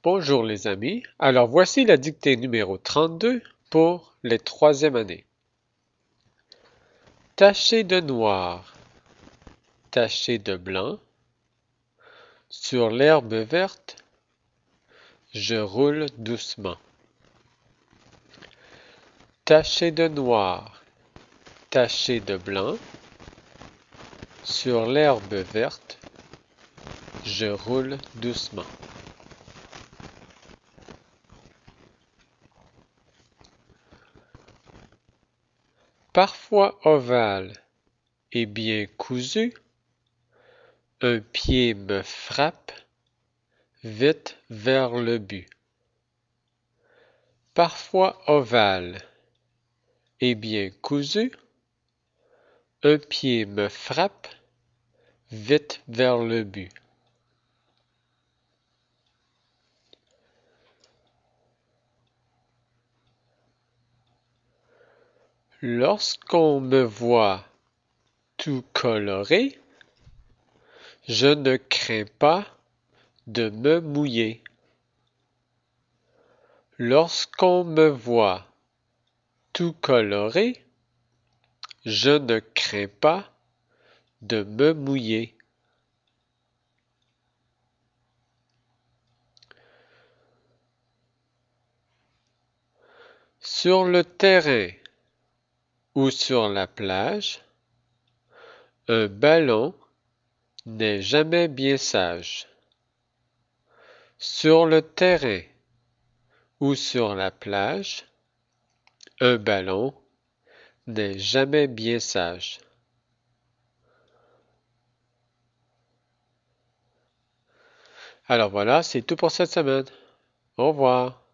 Bonjour les amis, alors voici la dictée numéro 32 pour les troisième année. Taché de noir, taché de blanc, sur l'herbe verte, je roule doucement. Taché de noir, taché de blanc, sur l'herbe verte, je roule doucement. Parfois ovale et bien cousu, un pied me frappe vite vers le but. Parfois ovale et bien cousu, un pied me frappe vite vers le but. Lorsqu'on me voit tout coloré, je ne crains pas de me mouiller. Lorsqu'on me voit tout coloré, je ne crains pas de me mouiller. Sur le terrain ou sur la plage, un ballon n'est jamais bien sage. Sur le terrain ou sur la plage, un ballon n'est jamais bien sage. Alors voilà, c'est tout pour cette semaine. Au revoir.